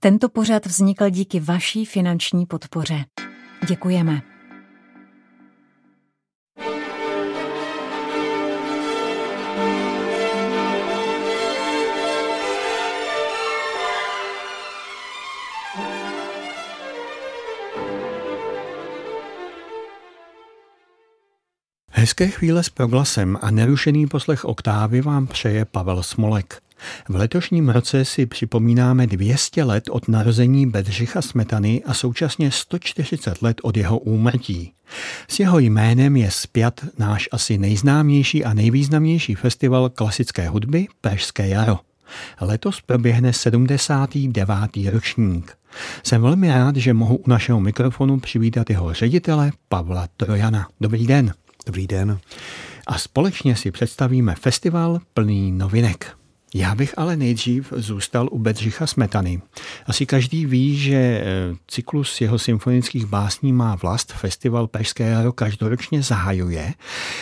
Tento pořad vznikl díky vaší finanční podpoře. Děkujeme. Hezké chvíle s proglasem a nerušený poslech Oktávy vám přeje Pavel Smolek. V letošním roce si připomínáme 200 let od narození Bedřicha Smetany a současně 140 let od jeho úmrtí. S jeho jménem je spjat náš asi nejznámější a nejvýznamnější festival klasické hudby Pražské jaro. Letos proběhne 79. ročník. Jsem velmi rád, že mohu u našeho mikrofonu přivítat jeho ředitele Pavla Trojana. Dobrý den. Dobrý den. A společně si představíme festival plný novinek. Já bych ale nejdřív zůstal u Bedřicha Smetany. Asi každý ví, že cyklus jeho symfonických básní Má vlast festival Pražské jaro každoročně zahajuje,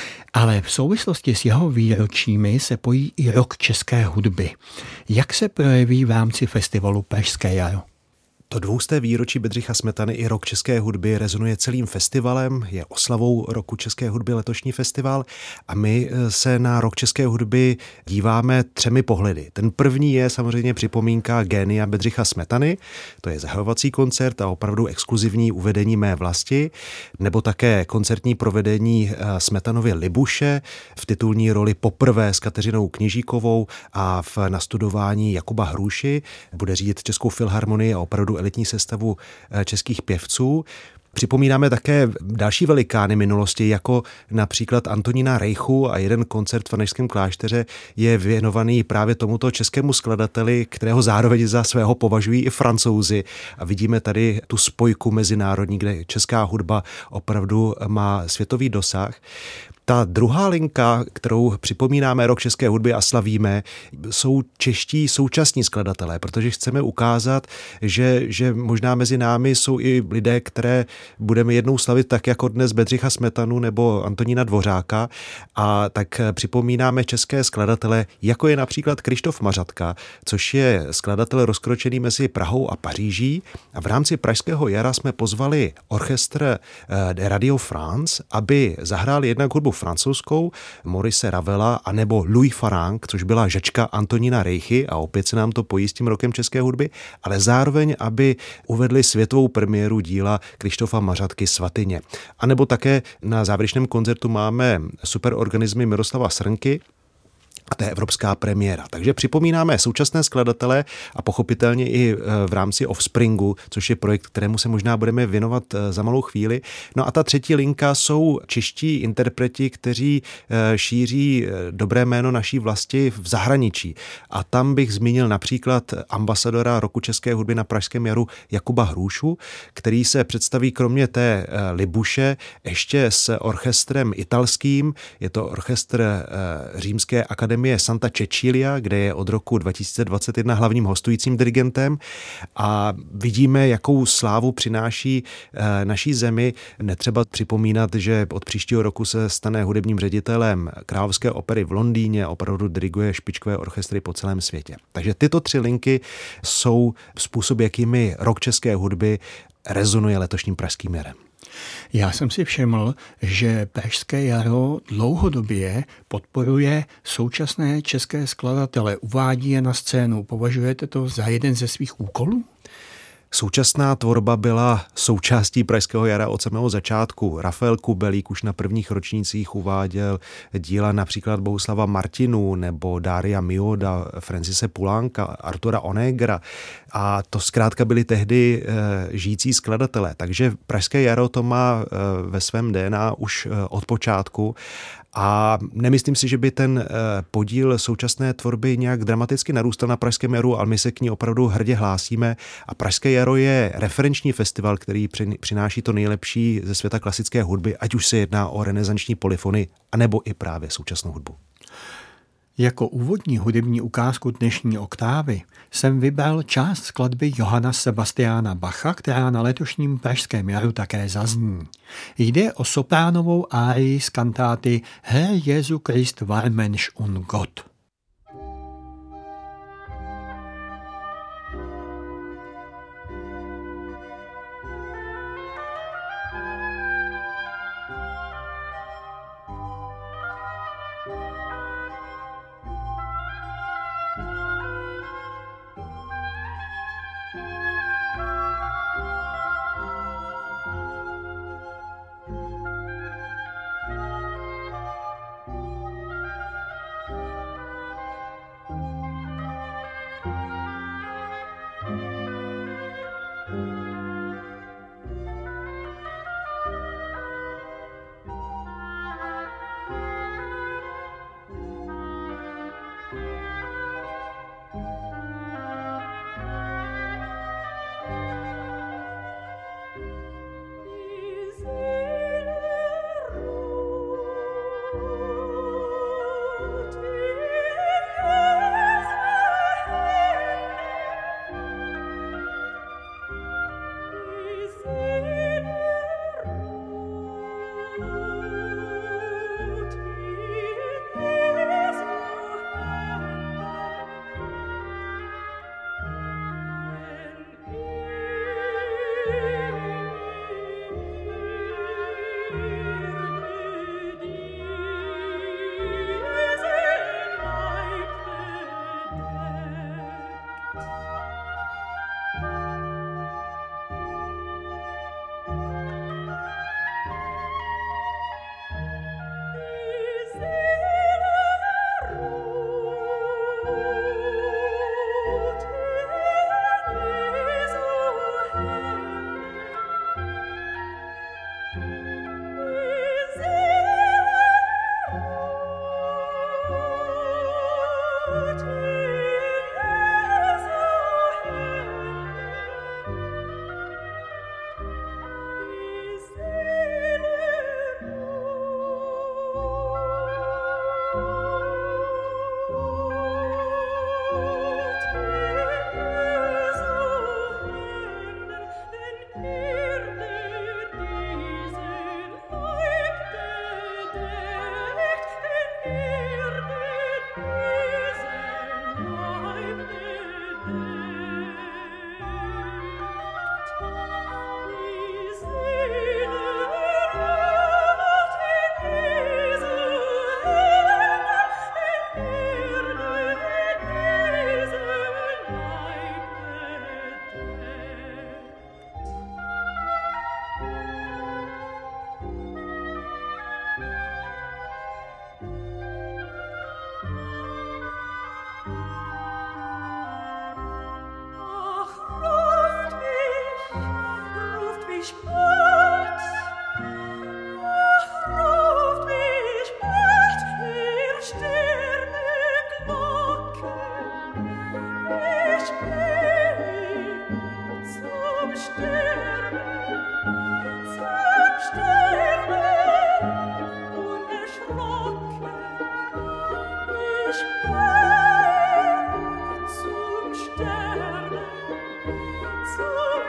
ale v souvislosti s jeho výročími se pojí i rok české hudby. Jak se projeví v rámci festivalu Pražské jaro? To 200. výročí Bedřicha Smetany i rok české hudby rezonuje celým festivalem, je oslavou roku české hudby letošní festival a my se na rok české hudby díváme 3 pohledy. Ten první je samozřejmě připomínka génia Bedřicha Smetany, to je zahajovací koncert a opravdu exkluzivní uvedení Mé vlasti, nebo také koncertní provedení Smetanovy Libuše v titulní roli poprvé s Kateřinou Kněžíkovou a v nastudování Jakuba Hruši. Bude řídit Českou filharmonii a opravdu elitní sestavu českých pěvců. Připomínáme také další velikány minulosti, jako například Antonína Rejchu a jeden koncert v Farnešském klášteře je věnovaný právě tomuto českému skladateli, kterého zároveň za svého považují i Francouzi. A vidíme tady tu spojku mezinárodní, kde česká hudba opravdu má světový dosah. Ta druhá linka, kterou připomínáme rok české hudby a slavíme, jsou čeští současní skladatelé, protože chceme ukázat, že možná mezi námi jsou i lidé, které budeme jednou slavit tak jako dnes Bedřicha Smetanu nebo Antonína Dvořáka, a tak připomínáme české skladatele, jako je například Krištof Mařatka, což je skladatel rozkročený mezi Prahou a Paříží, a v rámci Pražského jara jsme pozvali orchestr Radio France, aby zahrál jednak hudbu francouzskou Maurice Ravela anebo Louis Farang, což byla žačka Antonína Rejchy, a opět se nám to pojí s tím rokem české hudby, ale zároveň, aby uvedli světovou premiéru díla Krištofa Mařatky Svatyně. A nebo také na závěrečném koncertu máme superorganismy Miroslava Srnky, a to je evropská premiéra. Takže připomínáme současné skladatele a pochopitelně i v rámci Offspringu, což je projekt, kterému se možná budeme věnovat za malou chvíli. No a ta třetí linka jsou čeští interpreti, kteří šíří dobré jméno naší vlasti v zahraničí. A tam bych zmínil například ambasadora roku české hudby na Pražském jaru Jakuba Hrušu, který se představí kromě té Libuše ještě s orchestrem italským. Je to orchestr Římské akademie Santa Cecilia, kde je od roku 2021 hlavním hostujícím dirigentem, a vidíme, jakou slávu přináší naší zemi. Netřeba připomínat, že od příštího roku se stane hudebním ředitelem Královské opery v Londýně a opravdu diriguje špičkové orchestry po celém světě. Takže tyto 3 linky jsou způsob, jakými rok české hudby rezonuje letošním pražským jarem. Já jsem si všiml, že Pražské jaro dlouhodobě podporuje současné české skladatele, uvádí je na scénu. Považujete to za jeden ze svých úkolů? Současná tvorba byla součástí Pražského jara od samého začátku. Rafael Kubelík už na prvních ročnících uváděl díla například Bohuslava Martinu nebo Daria Mioda, Francise Pulánka, Artura Onegra, a to zkrátka byli tehdy žijící skladatelé. Takže Pražské jaro to má ve svém DNA už od počátku. A nemyslím si, že by ten podíl současné tvorby nějak dramaticky narůstal na Pražském jaru, ale my se k ní opravdu hrdě hlásíme. A Pražské jaro je referenční festival, který přináší to nejlepší ze světa klasické hudby, ať už se jedná o renesanční polyfony, anebo i právě současnou hudbu. Jako úvodní hudební ukázku dnešní Oktávy jsem vybral část skladby Johanna Sebastiana Bacha, která na letošním Pražském jaru také zazní. Jde o sopránovou árii z kantáty Herr Jesu Christ war Mensch und Gott.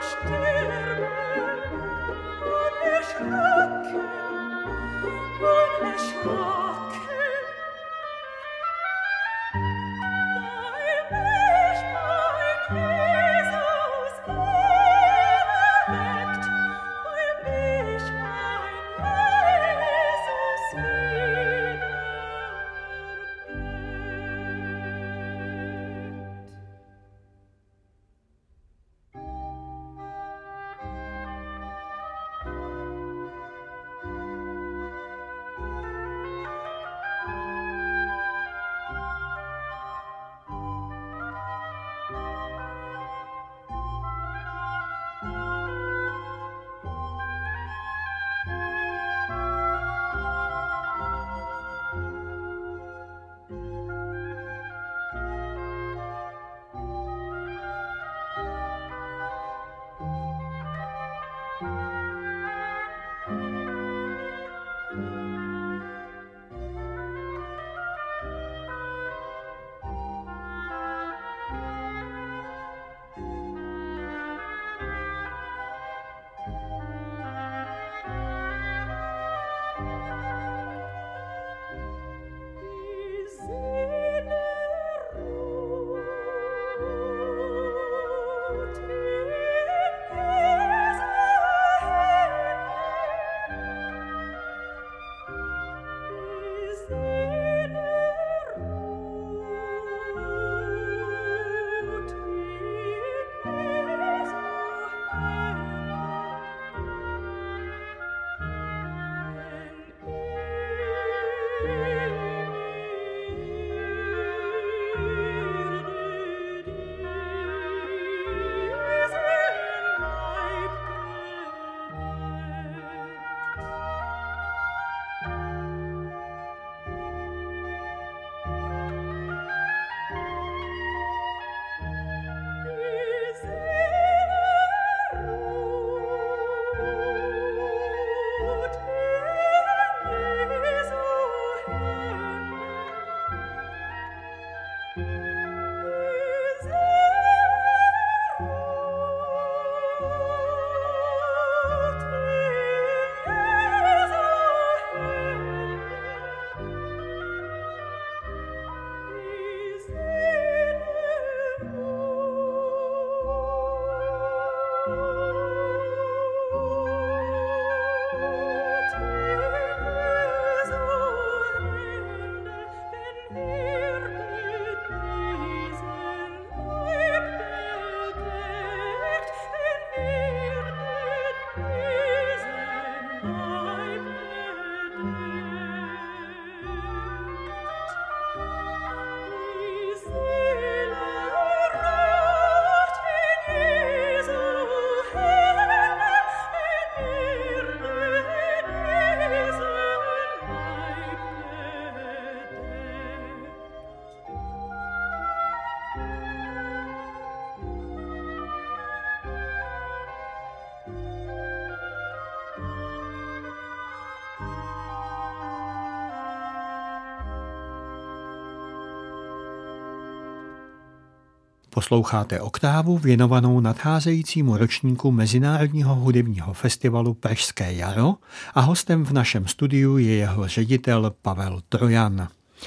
Posloucháte Oktávu věnovanou nadcházejícímu ročníku Mezinárodního hudebního festivalu Pražské jaro a hostem v našem studiu je jeho ředitel Pavel Trojan.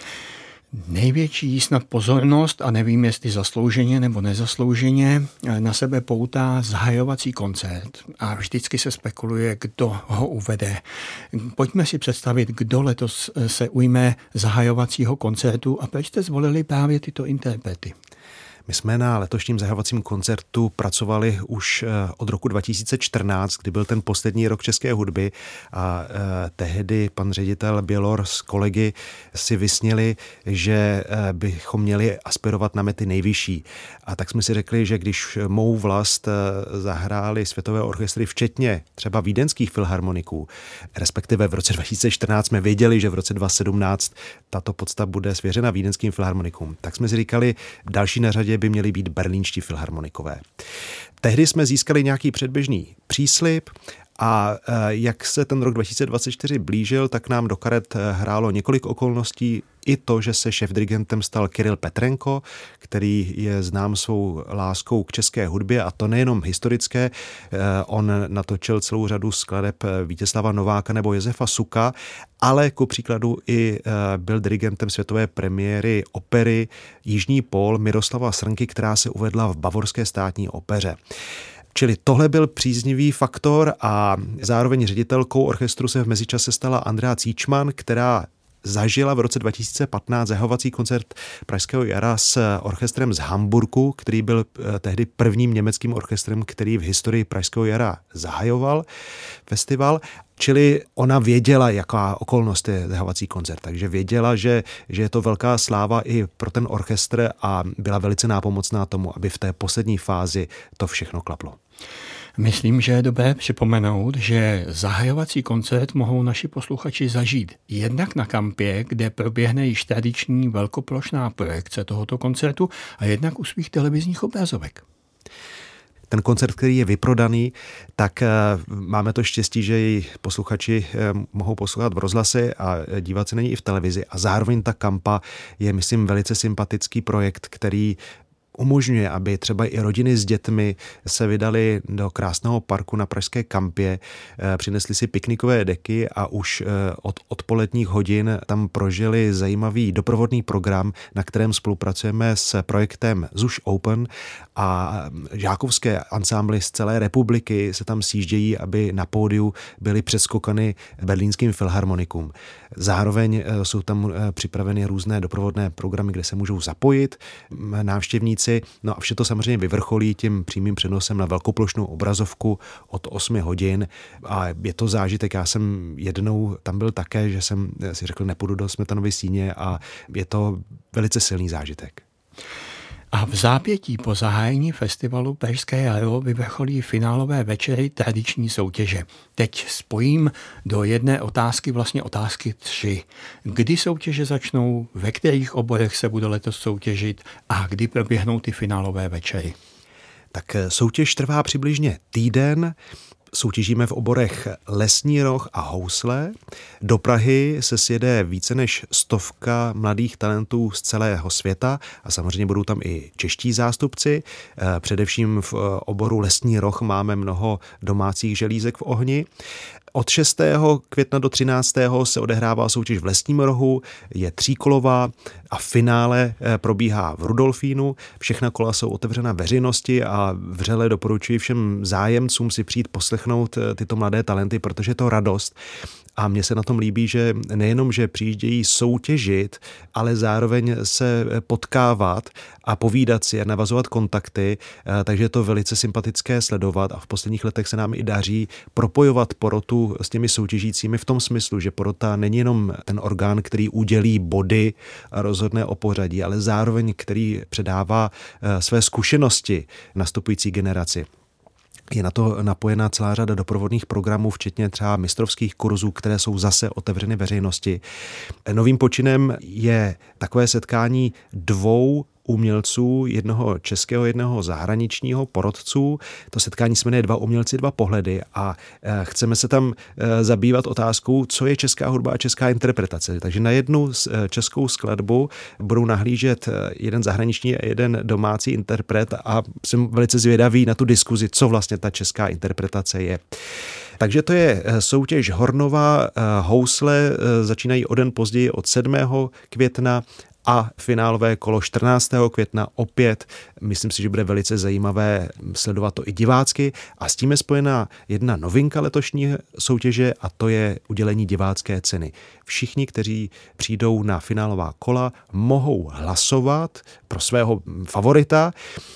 Největší snad pozornost, a nevím, jestli zaslouženě nebo nezaslouženě, na sebe poutá zahajovací koncert a vždycky se spekuluje, kdo ho uvede. Pojďme si představit, kdo letos se ujme zahajovacího koncertu a proč jste zvolili právě tyto interprety. My jsme na letošním zahajovacím koncertu pracovali už od roku 2014, kdy byl ten poslední rok české hudby a tehdy pan ředitel Bělor s kolegy si vysněli, že bychom měli aspirovat na mety nejvyšší. A tak jsme si řekli, že když mou vlast zahráli světové orchestry, včetně třeba vídeňských filharmoniků, respektive v roce 2014 jsme věděli, že v roce 2017 tato pocta bude svěřena vídeňským filharmonikům, tak jsme si říkali, další na řadě by měli být berlínští filharmonikové. Tehdy jsme získali nějaký předběžný příslib A jak se ten rok 2024 blížil, tak nám do karet hrálo několik okolností. I to, že se šéfdirigentem stal Kiril Petrenko, který je znám svou láskou k české hudbě, a to nejenom historické. On natočil celou řadu skladeb Vítězslava Nováka nebo Josefa Suka, ale ku příkladu i byl dirigentem světové premiéry opery Jižní pól Miroslava Srnky, která se uvedla v Bavorské státní opeře. Čili tohle byl příznivý faktor a zároveň ředitelkou orchestru se v mezičase stala Andrea Cíčman, která zažila v roce 2015 zahajovací koncert Pražského jara s orchestrem z Hamburku, který byl tehdy prvním německým orchestrem, který v historii Pražského jara zahajoval festival. Čili ona věděla, jaká okolnost je zahajovací koncert, takže věděla, že je to velká sláva i pro ten orchestr a byla velice nápomocná tomu, aby v té poslední fázi to všechno klaplo. Myslím, že je dobré připomenout, že zahajovací koncert mohou naši posluchači zažít jednak na Kampě, kde proběhne již tradiční velkoplošná projekce tohoto koncertu, a jednak u svých televizních obrazovek. Ten koncert, který je vyprodaný, tak máme to štěstí, že jej posluchači mohou poslouchat v rozhlase a dívat se na něj i v televizi. A zároveň ta Kampa je, myslím, velice sympatický projekt, který umožňuje, aby třeba i rodiny s dětmi se vydali do krásného parku na pražské Kampě, přinesli si piknikové deky a už od odpoledních hodin tam prožili zajímavý doprovodný program, na kterém spolupracujeme s projektem ZUŠ Open, a žákovské ansámbly z celé republiky se tam sjíždějí, aby na pódiu byly přeskokany berlínským filharmonikům. Zároveň jsou tam připraveny různé doprovodné programy, kde se můžou zapojit návštěvníci. No a vše to samozřejmě vyvrcholí tím přímým přenosem na velkoplošnou obrazovku od 8 hodin a je to zážitek. Já jsem jednou tam byl také, že jsem si řekl, nepůjdu do Smetanovy síně, a je to velice silný zážitek. A v zápětí po zahájení festivalu Pražské jaro vyvrcholí finálové večery tradiční soutěže. Teď spojím do jedné otázky vlastně otázky 3. Kdy soutěže začnou, ve kterých oborech se bude letos soutěžit a kdy proběhnou ty finálové večery? Tak soutěž trvá přibližně týden. Soutěžíme v oborech lesní roh a housle. Do Prahy se sjede více než 100 mladých talentů z celého světa a samozřejmě budou tam i čeští zástupci. Především v oboru lesní roh máme mnoho domácích želízek v ohni. Od 6. května do 13. se odehrává soutěž v Lesním rohu, je tříkolová a finále probíhá v Rudolfínu. Všechna kola jsou otevřena veřejnosti a vřele doporučuji všem zájemcům si přijít poslechnout tyto mladé talenty, protože je to radost. A mně se na tom líbí, že nejenom, že přijíždějí soutěžit, ale zároveň se potkávat a povídat si a navazovat kontakty, takže je to velice sympatické sledovat a v posledních letech se nám i daří propojovat porotu s těmi soutěžícími v tom smyslu, že porota není jenom ten orgán, který udělí body a rozhodne o pořadí, ale zároveň který předává své zkušenosti nastupující generaci. Je na to napojená celá řada doprovodných programů, včetně třeba mistrovských kurzů, které jsou zase otevřeny veřejnosti. Novým počinem je takové setkání 2 umělců, jednoho českého, jednoho zahraničního, porotců. To setkání se jmenuje 2 umělci, 2 pohledy a chceme se tam zabývat otázkou, co je česká hudba a česká interpretace. Takže na jednu českou skladbu budou nahlížet jeden zahraniční a jeden domácí interpret a jsem velice zvědavý na tu diskuzi, co vlastně ta česká interpretace je. Takže to je soutěž hornová, housle začínají o den později od 7. května a finálové kolo 14. května opět. Myslím si, že bude velice zajímavé sledovat to i divácky. A s tím je spojená jedna novinka letošní soutěže a to je udělení divácké ceny. Všichni, kteří přijdou na finálová kola, mohou hlasovat pro svého favorita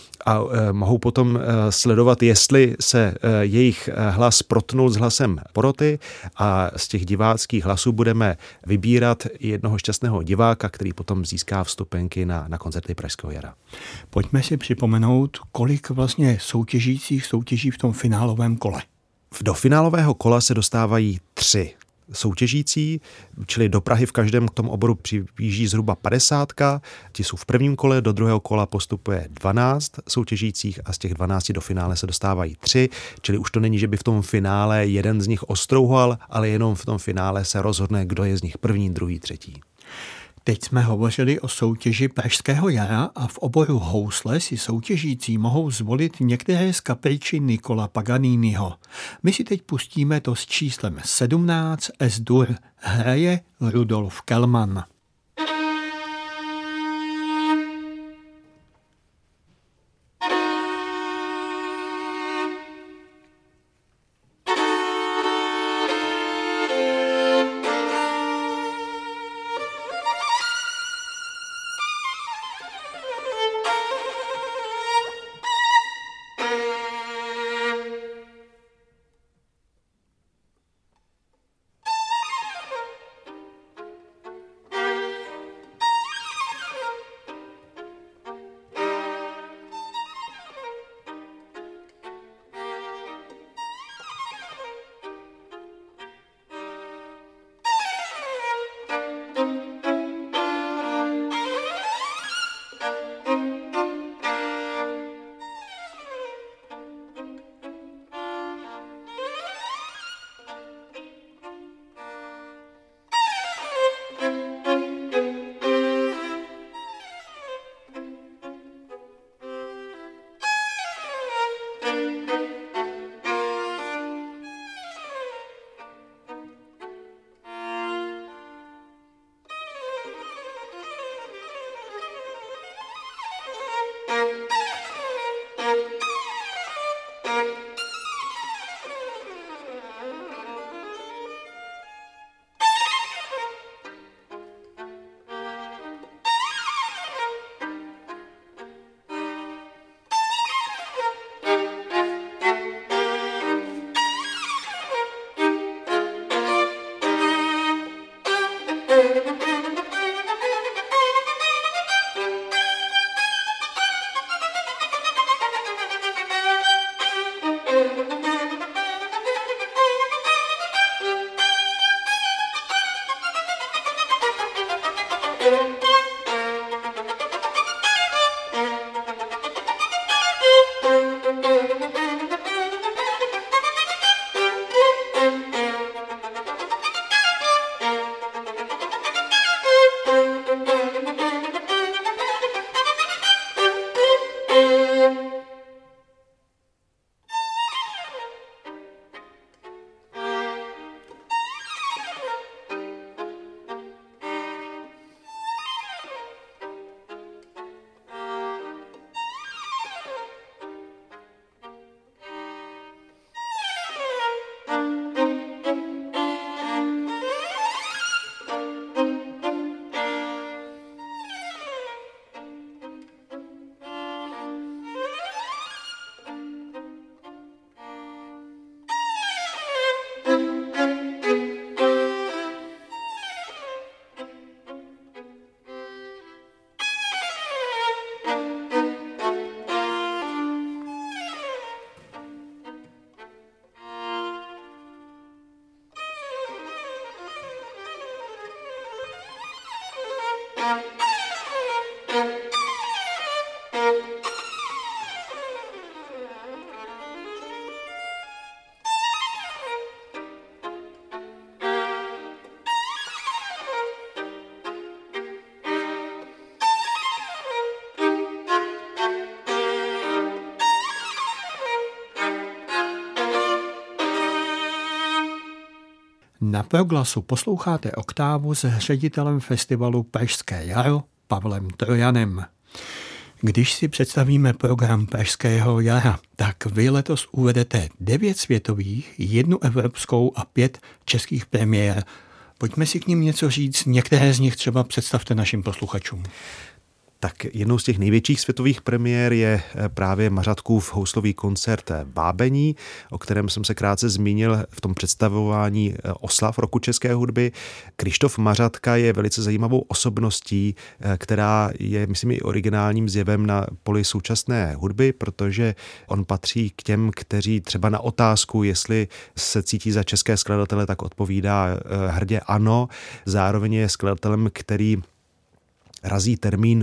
a mohou potom sledovat, jestli se jejich hlas protnul s hlasem poroty a z těch diváckých hlasů budeme vybírat jednoho šťastného diváka, který potom získá vstupenky na koncerty Pražského jara. Pojďme si připomenout, kolik vlastně soutěžících soutěží v tom finálovém kole. Do finálového kola se dostávají 3 soutěžící, čili do Prahy v každém tom oboru přijíždí zhruba 50. Ti jsou v prvním kole, do druhého kola postupuje 12 soutěžících a z těch 12 do finále se dostávají 3, čili už to není, že by v tom finále jeden z nich ostrouhal, ale jenom v tom finále se rozhodne, kdo je z nich první, druhý, třetí. Teď jsme hovořili o soutěži Pražského jara a v oboru housle si soutěžící mohou zvolit některé z kapričí Niccola Paganiniho. My si teď pustíme to s číslem 17 S-dur. Hraje Rudolf Kellmann. Na Proglasu posloucháte oktávu s ředitelem festivalu Pražské jaro Pavlem Trojanem. Když si představíme program Pražského jara, tak vy letos uvedete 9 světových, 1 evropskou a 5 českých premiér. Pojďme si k nim něco říct, některé z nich třeba představte našim posluchačům. Tak jednou z těch největších světových premiér je právě Mařatkův houslový koncert Vábení, o kterém jsem se krátce zmínil v tom představování oslav roku české hudby. Krištof Mařatka je velice zajímavou osobností, která je, myslím, i originálním zjevem na poli současné hudby, protože on patří k těm, kteří třeba na otázku, jestli se cítí za české skladatele, tak odpovídá hrdě ano. Zároveň je skladatelem, který razí termín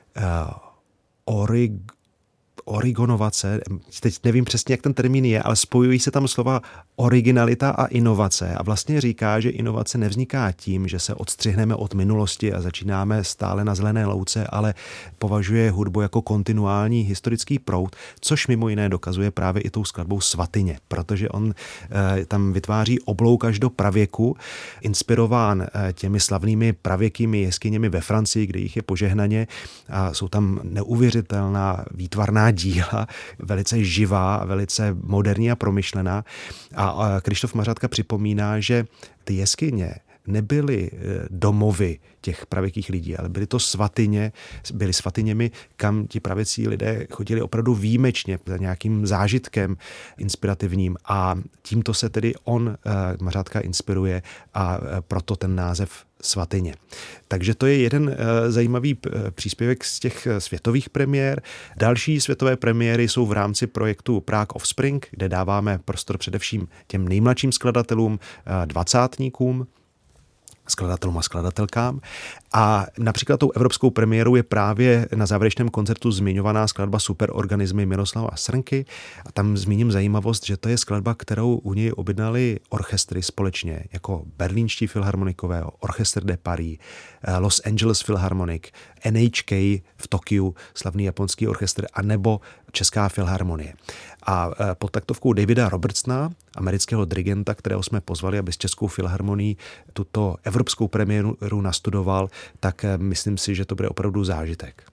origonovace, teď nevím přesně, jak ten termín je, ale spojují se tam slova originalita a inovace a vlastně říká, že inovace nevzniká tím, že se odstřihneme od minulosti a začínáme stále na zelené louce, ale považuje hudbu jako kontinuální historický proud, což mimo jiné dokazuje právě i tou skladbou Svatyně, protože on tam vytváří oblouk až do pravěku, inspirován těmi slavnými pravěkými jeskyněmi ve Francii, kde jich je požehnaně a jsou tam neuvěřitelná výtvarná díla, velice živá, velice moderní a promyšlená. A Krištof Mařatka připomíná, že ty jeskyně nebyly domovy těch pravěkých lidí, ale byly to svatyně, byly svatyněmi, kam ti pravěcí lidé chodili opravdu výjimečně za nějakým zážitkem inspirativním a tímto se tedy Mařatka inspiruje a proto ten název Svatyně. Takže to je jeden zajímavý příspěvek z těch světových premiér. Další světové premiéry jsou v rámci projektu Prague Offspring, kde dáváme prostor především těm nejmladším skladatelům, dvacátníkům, skladatelům a skladatelkám. A například tou evropskou premiérou je právě na závěrečném koncertu zmiňovaná skladba Superorganismy Miroslava Srnky. A tam zmíním zajímavost, že to je skladba, kterou u něj objednali orchestry společně, jako Berlínští filharmonikové, Orchestre de Paris, Los Angeles Philharmonic, NHK v Tokiu, slavný japonský orchestr, anebo Česká filharmonie. A pod taktovkou Davida Robertsona, amerického dirigenta, kterého jsme pozvali, aby s Českou filharmonií tuto evropskou premiéru nastudoval, tak myslím si, že to bude opravdu zážitek.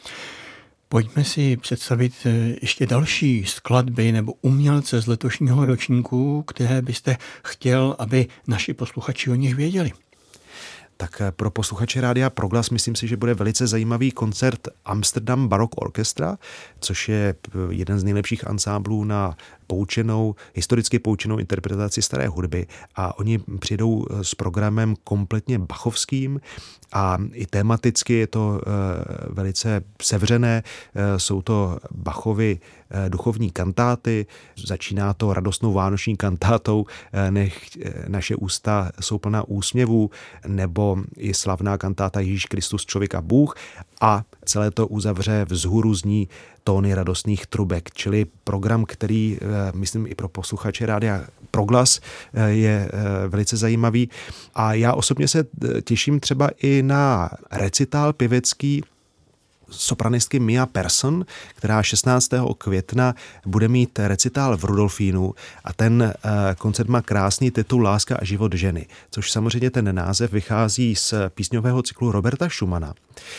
Pojďme si představit ještě další skladby nebo umělce z letošního ročníku, které byste chtěl, aby naši posluchači o nich věděli. Tak pro posluchače Rádia Proglas myslím si, že bude velice zajímavý koncert Amsterdam Baroque Orchestra, což je jeden z nejlepších ansámblů na historicky poučenou interpretaci staré hudby a oni přijdou s programem kompletně bachovským a i tematicky je to velice sevřené. Jsou to Bachovy duchovní kantáty, začíná to radostnou vánoční kantátou Nech naše ústa jsou plná úsměvů, nebo i slavná kantáta Ježíš Kristus, člověk a Bůh a celé to uzavře vzhůru zní tóny radostných trubek, čili program, který, myslím, i pro posluchače Rádia Proglas je velice zajímavý. A já osobně se těším třeba i na recitál pěvecký sopranistky Mia Persson, která 16. května bude mít recitál v Rudolfínu a ten koncert má krásný titul Láska a život ženy, což samozřejmě ten název vychází z písňového cyklu Roberta Schumana.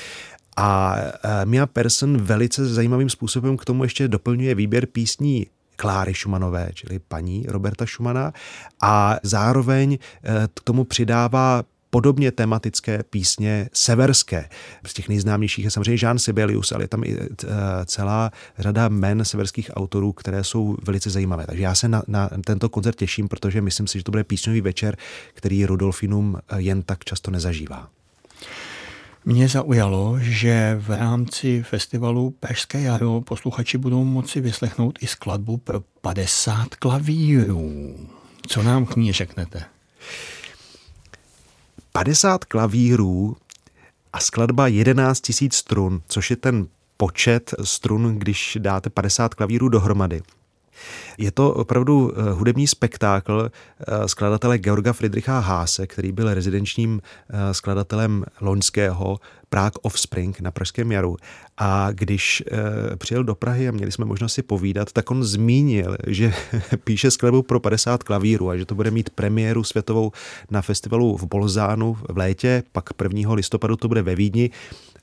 A Mia Persson velice zajímavým způsobem k tomu ještě doplňuje výběr písní Kláry Schumannové, čili paní Roberta Schumana, a zároveň k tomu přidává podobně tematické písně severské. Z těch nejznámějších je samozřejmě Jean Sibelius, ale je tam i celá řada jmen severských autorů, které jsou velice zajímavé. Takže já se na tento koncert těším, protože myslím si, že to bude písňový večer, který Rudolfinum jen tak často nezažívá. Mě zaujalo, že v rámci festivalu Pražské jaro posluchači budou moci vyslechnout i skladbu pro 50 klavírů. Co nám k ní řeknete? 50 klavírů a skladba 11 000 strun, což je ten počet strun, když dáte 50 klavírů dohromady. Je to opravdu hudební spektákl skladatele Georga Friedricha Haase, který byl rezidenčním skladatelem loňského Prague Offspring na Pražském jaru. A když přijel do Prahy a měli jsme možnost si povídat, tak on zmínil, že píše skladbu pro 50 klavírů a že to bude mít premiéru světovou na festivalu v Bolzánu v létě, pak 1. listopadu to bude ve Vídni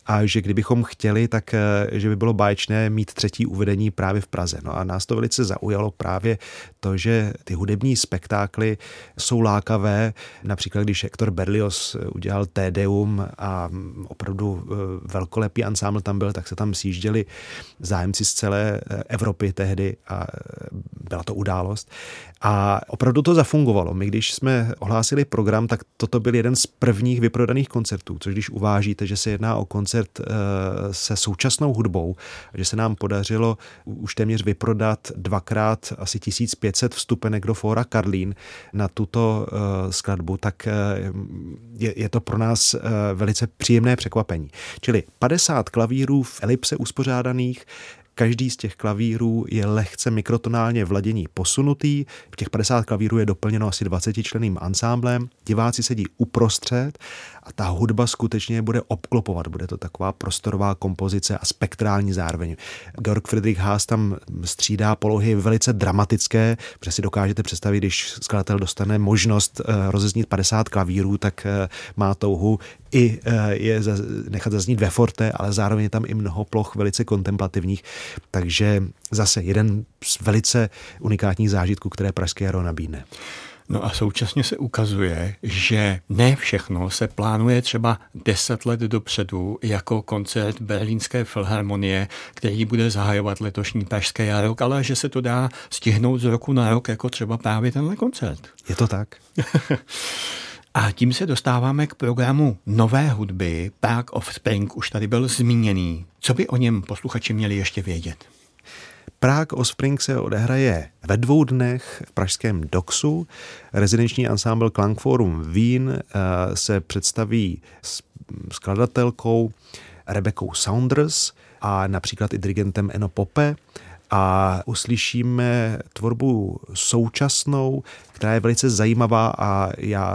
a že kdybychom chtěli, tak že by bylo báječné mít třetí uvedení právě v Praze. No a nás to velice zaujalo právě to, že ty hudební spektákly jsou lákavé. Například, když Hector Berlioz udělal Te Deum a opravdu velkolepý ansámbl tam byl, tak se tam sjížděli zájemci z celé Evropy tehdy a byla to událost. A opravdu to zafungovalo. My, když jsme ohlásili program, tak toto byl jeden z prvních vyprodaných koncertů, což když uvážíte, že se jedná o koncert se současnou hudbou, že se nám podařilo už téměř vyprodat dvakrát asi 1500 vstupenek do Fóra Karlín na tuto skladbu, tak je to pro nás velice příjemné překvapení. Čili 50 klavírů v elipse uspořádaných, každý z těch klavírů je lehce mikrotonálně v ladění posunutý. Těch 50 klavírů je doplněno asi 20členným ansámblem. Diváci sedí uprostřed a ta hudba skutečně bude obklopovat. Bude to taková prostorová kompozice a spektrální zároveň. Georg Friedrich Haas tam střídá polohy velice dramatické, protože si dokážete představit, když skladatel dostane možnost rozeznít 50 klavírů, tak má touhu i je nechat zaznít ve forte, ale zároveň je tam i mnoho ploch velice kontemplativních. Takže zase jeden z velice unikátních zážitků, které Pražské jaro nabídne. No a současně se ukazuje, že ne všechno se plánuje třeba 10 let dopředu jako koncert Berlínské filharmonie, který bude zahajovat letošní Pražské jaro, ale že se to dá stihnout z roku na rok, jako třeba právě tenhle koncert. Je to tak? A tím se dostáváme k programu nové hudby. Prague Offspring už tady byl zmíněný. Co by o něm posluchači měli ještě vědět? Prague Offspring se odehraje ve 2 dnech v pražském Doxu. Rezidenční ansámbl Klangforum Wien se představí s skladatelkou Rebeckou Saunders a například i dirigentem Eno Poppe a uslyšíme tvorbu současnou, která je velice zajímavá a já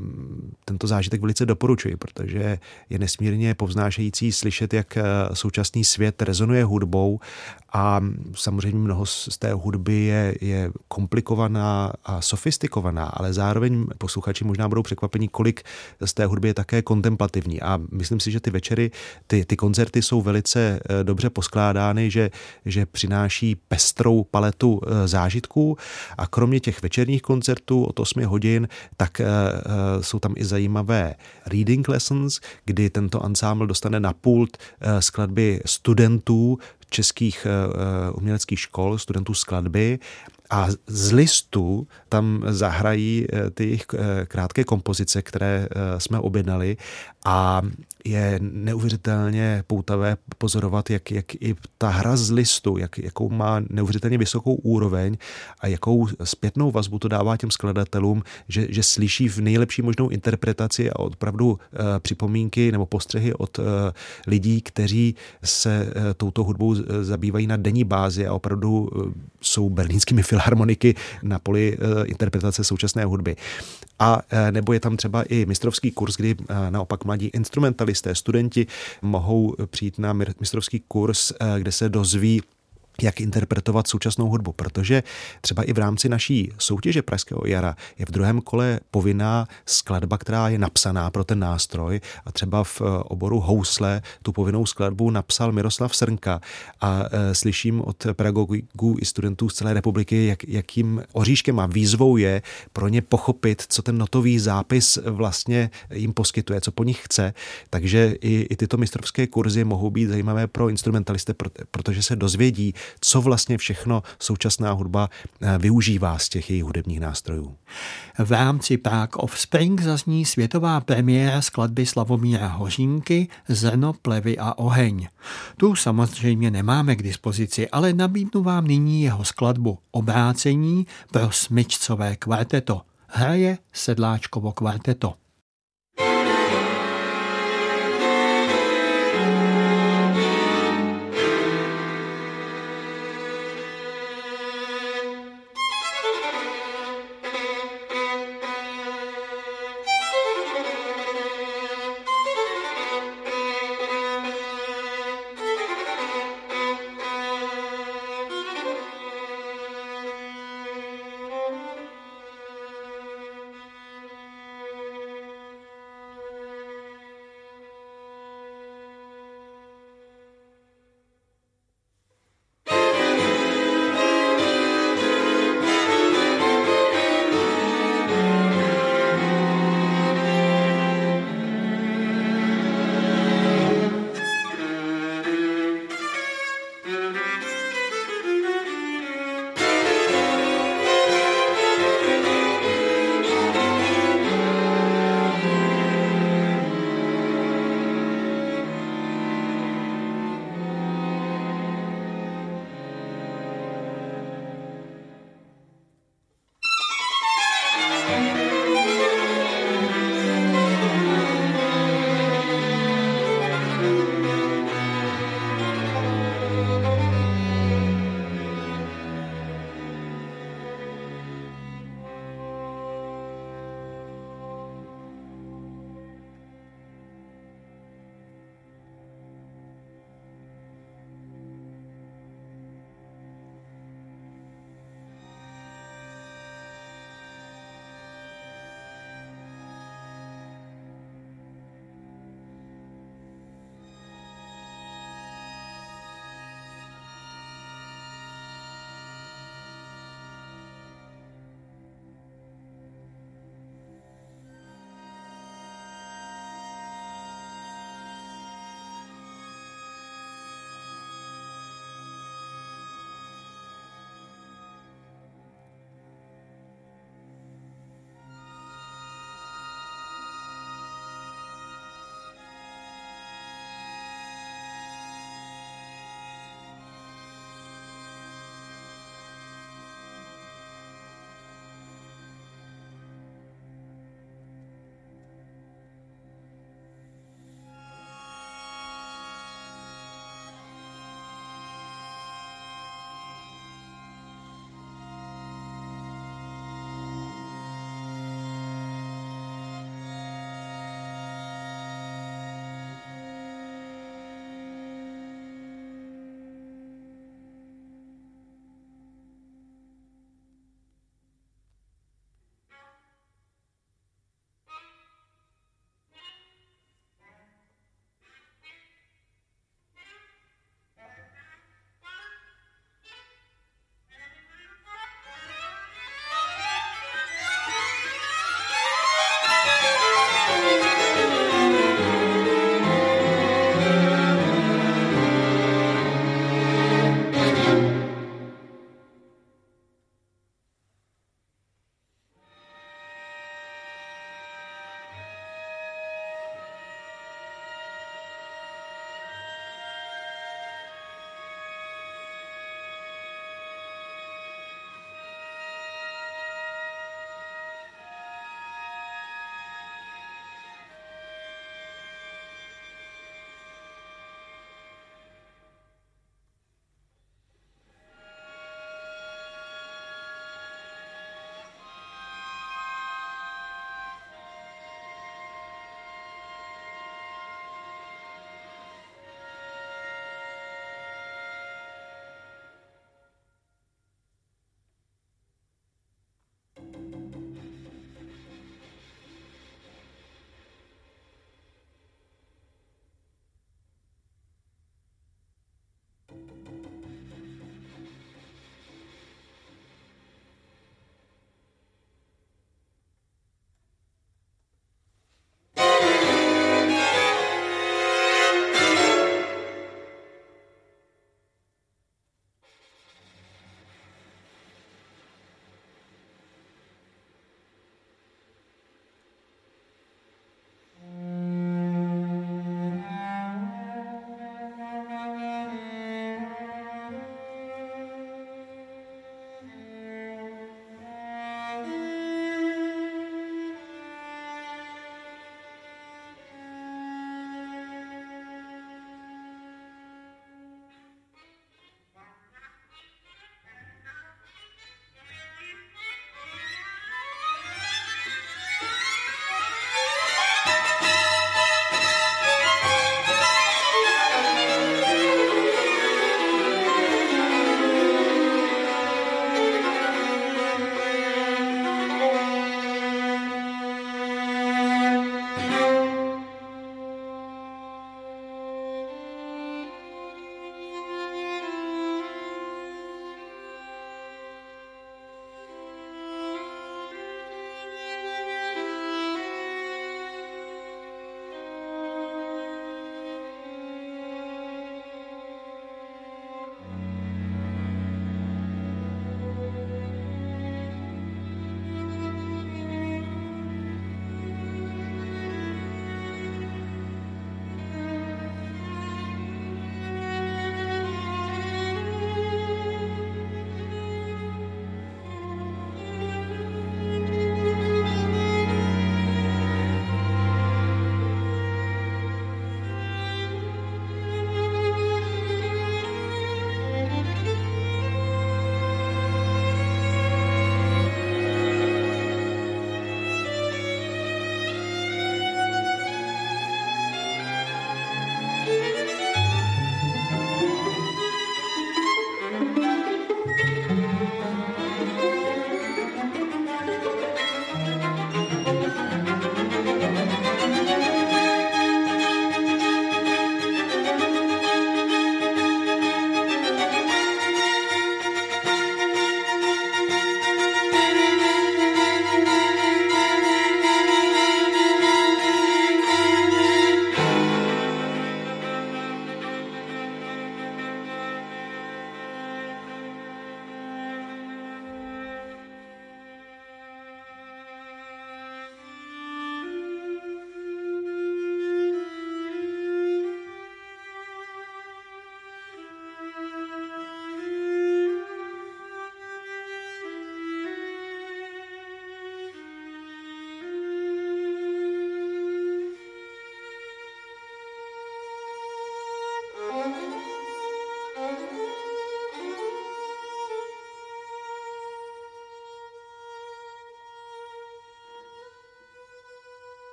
tento zážitek velice doporučuji, protože je nesmírně povznášející slyšet, jak současný svět rezonuje hudbou a samozřejmě mnoho z té hudby je komplikovaná a sofistikovaná, ale zároveň posluchači možná budou překvapeni, kolik z té hudby je také kontemplativní a myslím si, že ty večery, ty koncerty jsou velice dobře poskládány, že přináší pestrou paletu zážitků a kromě těch večerních koncertů od 8 hodin, tak jsou tam i zajímavé reading lessons, kdy tento ansámbl dostane na pult skladby studentů českých uměleckých škol, studentů skladby a z listu tam zahrají ty jejich krátké kompozice, které jsme objednali a je neuvěřitelně poutavé pozorovat, jak i ta hra z listu, jakou má neuvěřitelně vysokou úroveň a jakou zpětnou vazbu to dává těm skladatelům, že slyší v nejlepší možnou interpretaci a opravdu připomínky nebo postřehy od lidí, kteří se touto hudbou zabývají na denní bázi a opravdu jsou berlínskými filharmoniky na poli interpretace současné hudby. A nebo je tam třeba i mistrovský kurz, kdy naopak mladí instrumentalisté, studenti mohou přijít na mistrovský kurz, kde se dozví, jak interpretovat současnou hudbu, protože třeba i v rámci naší soutěže Pražského jara je v druhém kole povinná skladba, která je napsaná pro ten nástroj a třeba v oboru housle tu povinnou skladbu napsal Miroslav Srnka a slyším od pedagogů i studentů z celé republiky, jakým oříškem a výzvou je pro ně pochopit, co ten notový zápis vlastně jim poskytuje, co po nich chce, takže i tyto mistrovské kurzy mohou být zajímavé pro instrumentalisty, protože se dozvědí, co vlastně všechno současná hudba využívá z těch jejich hudebních nástrojů. V rámci Prague Offspring zazní světová premiéra skladby Slavomíra Hořínky Zrno, plevy a oheň. Tu samozřejmě nemáme k dispozici, ale nabídnu vám nyní jeho skladbu Obrácení pro smyčcové kvarteto. Hraje Sedláčkovo kvarteto.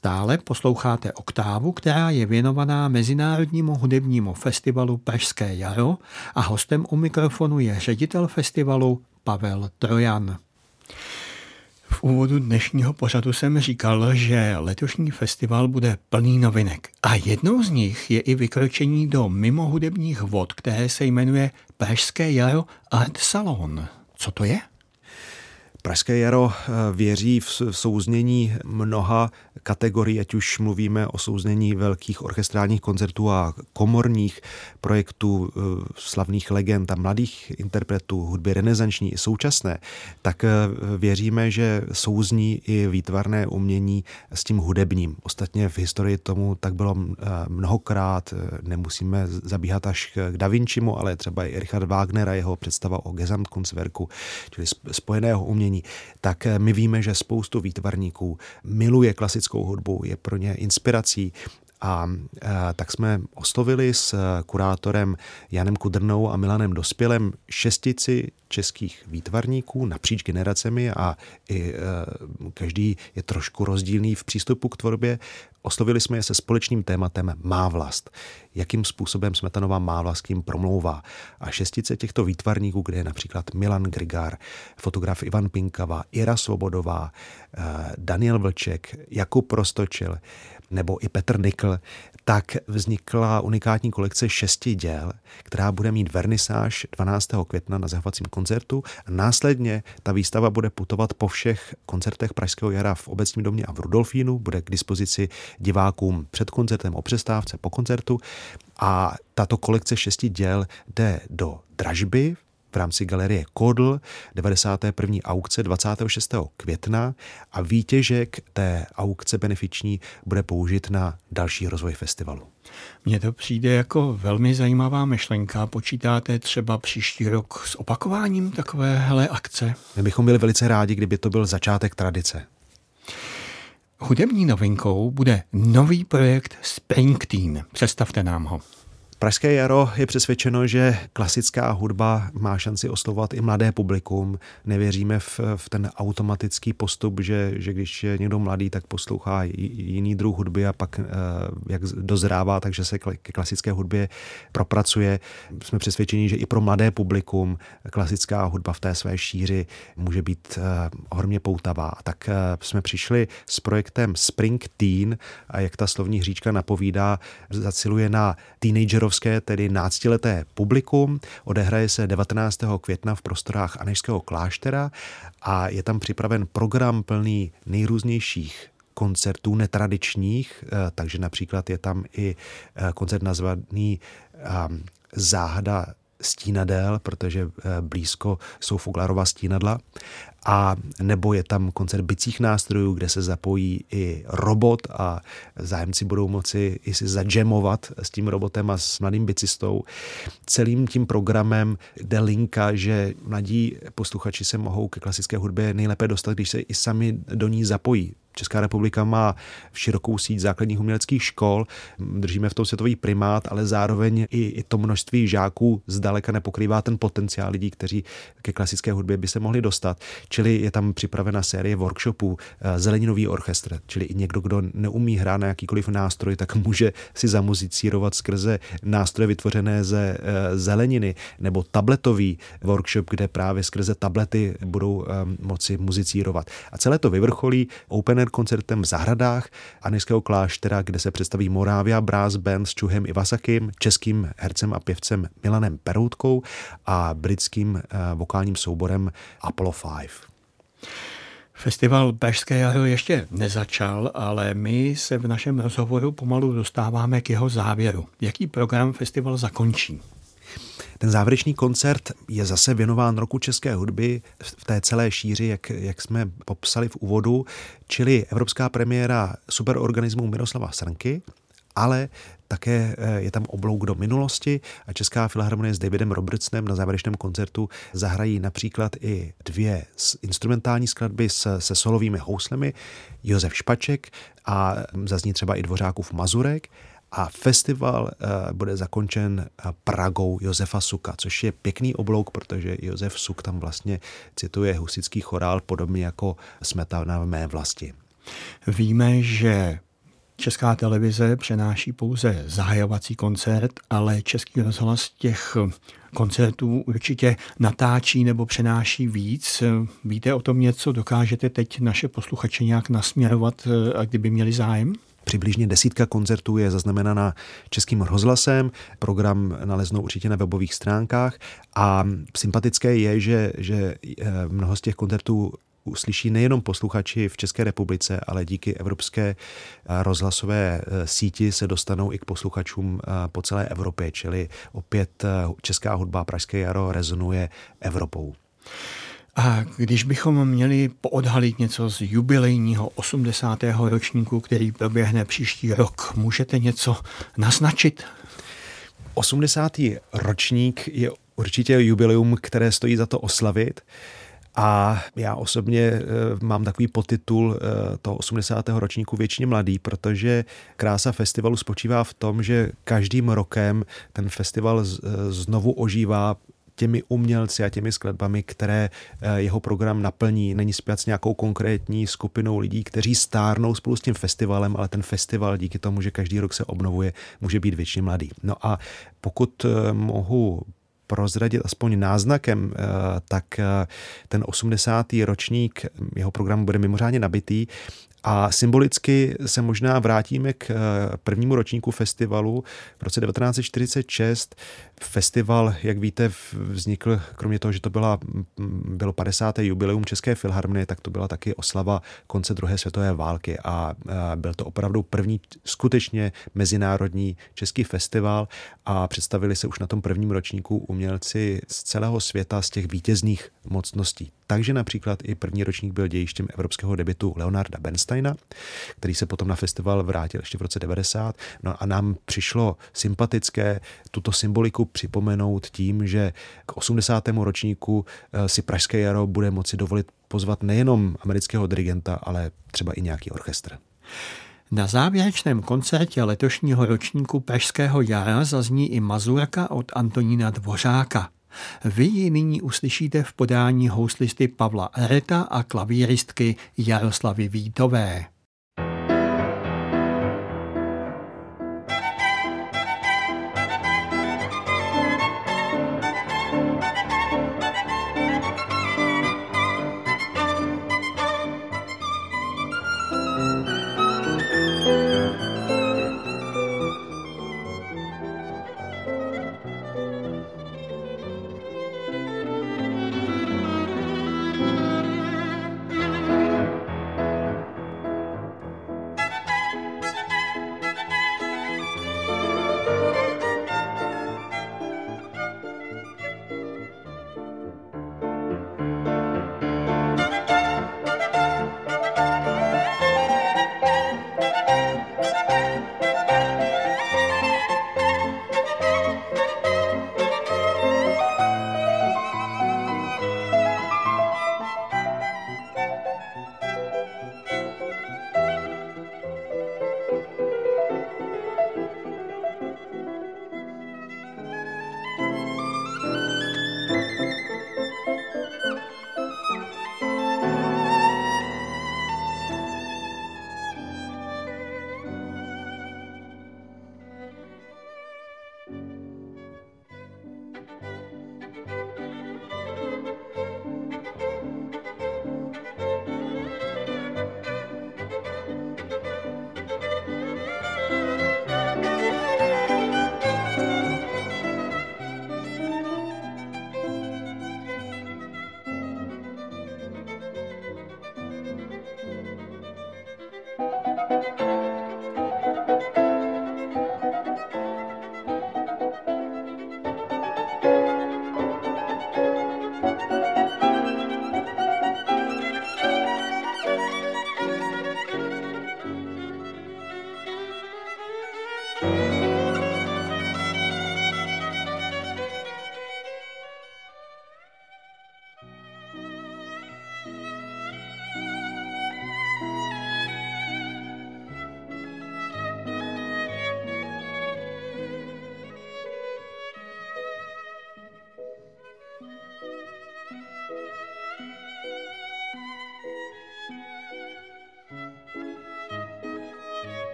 Stále posloucháte Oktávu, která je věnovaná Mezinárodnímu hudebnímu festivalu Pražské jaro a hostem u mikrofonu je ředitel festivalu Pavel Trojan. V úvodu dnešního pořadu jsem říkal, že letošní festival bude plný novinek. A jednou z nich je i vykročení do mimohudebních vod, které se jmenuje Pražské jaro Art Salon. Co to je? Pražské jaro věří v souznění mnoha kategorií, ať už mluvíme o souznění velkých orchestrálních koncertů a komorních projektů slavných legend a mladých interpretů hudby renesanční i současné, tak věříme, že souzní i výtvarné umění s tím hudebním. Ostatně v historii tomu tak bylo mnohokrát, nemusíme zabíhat až k Da Vincimu, ale třeba i Richard Wagner a jeho představa o Gesamtkunstwerku, čili spojeného umění. Tak my víme, že spoustu výtvarníků miluje klasickou hudbu, je pro ně inspirací a tak jsme oslovili s kurátorem Janem Kudrnou a Milanem Dospělem šestici českých výtvarníků napříč generacemi a i každý je trošku rozdílný v přístupu k tvorbě. Oslovili jsme je se společným tématem Má vlast. Jakým způsobem Smetanova má vlast kým promlouvá. A šestice těchto výtvarníků, kde je například Milan Grigár, fotograf Ivan Pinkava, Ira Svobodová, Daniel Vlček, Jakub Roztočil nebo i Petr Nikl, tak vznikla unikátní kolekce 6 děl, která bude mít vernisáž 12. května na zahajovacím koncertu a následně ta výstava bude putovat po všech koncertech Pražského jara v Obecním domě a v Rudolfínu, bude k dispozici divákům před koncertem, o přestávce, po koncertu a tato kolekce 6 děl jde do dražby v rámci galerie Kodl 91. aukce 26. května a výtěžek té aukce benefiční bude použit na další rozvoj festivalu. Mně to přijde jako velmi zajímavá myšlenka. Počítáte třeba příští rok s opakováním takovéhle akce? My bychom byli velice rádi, kdyby to byl začátek tradice. Hudební novinkou bude nový projekt Springsteen. Představte nám ho. Pražské jaro je přesvědčeno, že klasická hudba má šanci oslovovat i mladé publikum. Nevěříme v ten automatický postup, že když je někdo mladý, tak poslouchá jiný druh hudby a pak jak dozrává, takže se ke klasické hudbě propracuje. Jsme přesvědčeni, že i pro mladé publikum klasická hudba v té své šíři může být ohromně poutavá. Tak jsme přišli s projektem Springsteen a jak ta slovní hříčka napovídá, zaciluje na teenagerov, tedy náctileté publikum. Odehraje se 19. května v prostorách Anežského kláštera a je tam připraven program plný nejrůznějších koncertů netradičních, takže například je tam i koncert nazvaný Záhada stínadel, protože blízko jsou Foglarova stínadla. A nebo je tam koncert bicích nástrojů, kde se zapojí i robot a zájemci budou moci i si zadžemovat s tím robotem a s mladým bicistou. Celým tím programem jde linka, že mladí posluchači se mohou ke klasické hudbě nejlépe dostat, když se i sami do ní zapojí. Česká republika má širokou síť základních uměleckých škol, držíme v tom světový primát, ale zároveň i to množství žáků zdaleka nepokrývá ten potenciál lidí, kteří ke klasické hudbě by se mohli dostat. Čili je tam připravena série workshopů, zeleninový orchestr, čili i někdo, kdo neumí hrát na jakýkoliv nástroj, tak může si zamuzicírovat skrze nástroje vytvořené ze zeleniny, nebo tabletový workshop, kde právě skrze tablety budou moci muzicírovat. A celé to vyvrcholí open air koncertem v zahradách Anežského kláštera, kde se představí Moravia Brass Band s Čuhem Iwasakim, českým hercem a pěvcem Milanem Peroutkou a britským vokálním souborem Apollo 5. Festival Pražské jaro ještě nezačal, ale my se v našem rozhovoru pomalu dostáváme k jeho závěru. Jaký program festival zakončí? Ten závěrečný koncert je zase věnován roku české hudby v té celé šíři, jak jsme popsali v úvodu, čili evropská premiéra superorganismu Miroslava Srnky, ale také je tam oblouk do minulosti a Česká filharmonie s Davidem Robertsonem na závěrečném koncertu zahrají například i 2 instrumentální skladby se solovými houslemi, Josef Špaček a zazní třeba i Dvořákův Mazurek. A festival bude zakončen Pragou Josefa Suka, což je pěkný oblouk, protože Josef Suk tam vlastně cituje husitský chorál podobně jako Smetana v mé vlasti. Víme, že Česká televize přenáší pouze zahajovací koncert, ale Český rozhlas těch koncertů určitě natáčí nebo přenáší víc. Víte o tom něco? Dokážete teď naše posluchače nějak nasměrovat, a kdyby měli zájem? Přibližně 10 koncertů je zaznamenána Českým rozhlasem, program naleznou určitě na webových stránkách a sympatické je, že mnoho z těch koncertů uslyší nejenom posluchači v České republice, ale díky evropské rozhlasové síti se dostanou i k posluchačům po celé Evropě, čili opět česká hudba Pražské jaro rezonuje Evropou. A když bychom měli poodhalit něco z jubilejního 80. ročníku, který proběhne příští rok, můžete něco naznačit? 80. ročník je určitě jubileum, které stojí za to oslavit. A já osobně mám takový podtitul toho 80. ročníku Věčně mladý, protože krása festivalu spočívá v tom, že každým rokem ten festival znovu ožívá těmi umělci a těmi skladbami, které jeho program naplní. Není spjat s nějakou konkrétní skupinou lidí, kteří stárnou spolu s tím festivalem, ale ten festival díky tomu, že každý rok se obnovuje, může být věčně mladý. No a pokud mohu prozradit aspoň náznakem, tak ten 80. ročník jeho programu bude mimořádně nabitý a symbolicky se možná vrátíme k prvnímu ročníku festivalu. V roce 1946 festival, jak víte, vznikl, kromě toho, že to bylo 50. jubileum České filharmonie, tak to byla taky oslava konce druhé světové války a byl to opravdu první skutečně mezinárodní český festival a představili se už na tom prvním ročníku umělci z celého světa, z těch vítězných mocností. Takže například i první ročník byl dějištěm evropského debutu Leonarda Bernsteina, který se potom na festival vrátil ještě v roce 90. No a nám přišlo sympatické tuto symboliku připomenout tím, že k 80. ročníku si Pražské jaro bude moci dovolit pozvat nejenom amerického dirigenta, ale třeba i nějaký orchestr. Na závěrečném koncertě letošního ročníku Pražského jara zazní i mazurka od Antonína Dvořáka. Vy ji nyní uslyšíte v podání houslisty Pavla Ereta a klavíristky Jaroslavy Vítové.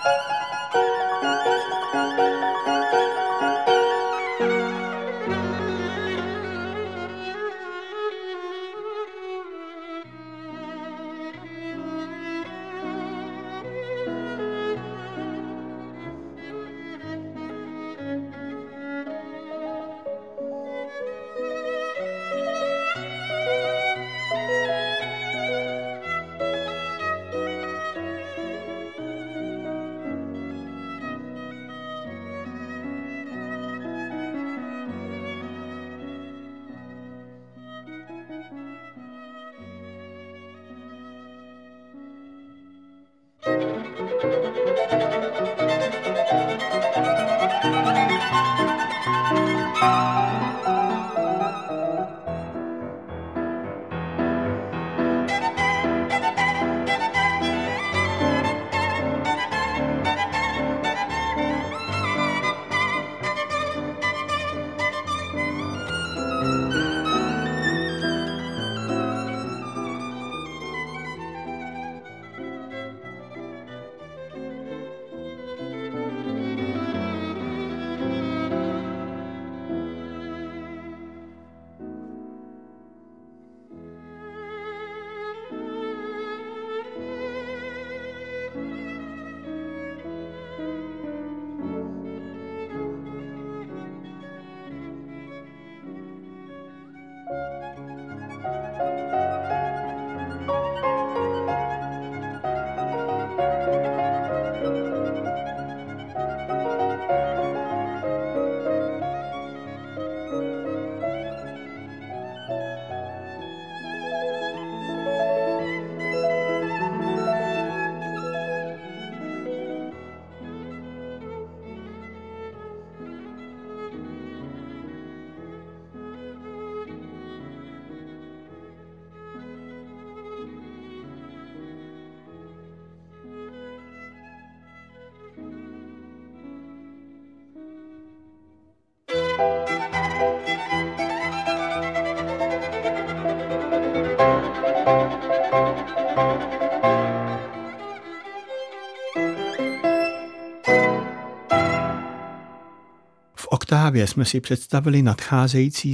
V Oktávě jsme si představili nadcházející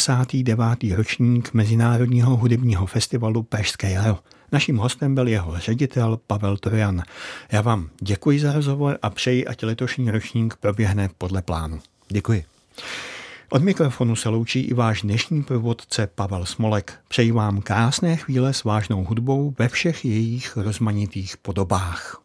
79. ročník Mezinárodního hudebního festivalu Péšské jaro. Naším hostem byl jeho ředitel Pavel Trojan. Já vám děkuji za rozhovor a přeji, ať letošní ročník proběhne podle plánu. Děkuji. Od mikrofonu se loučí i váš dnešní průvodce Pavel Smolek. Přeji vám krásné chvíle s vážnou hudbou ve všech jejich rozmanitých podobách.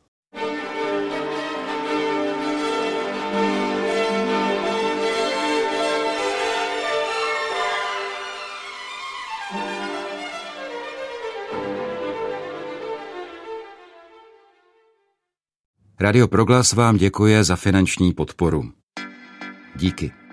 Radio Proglas vám děkuje za finanční podporu. Díky.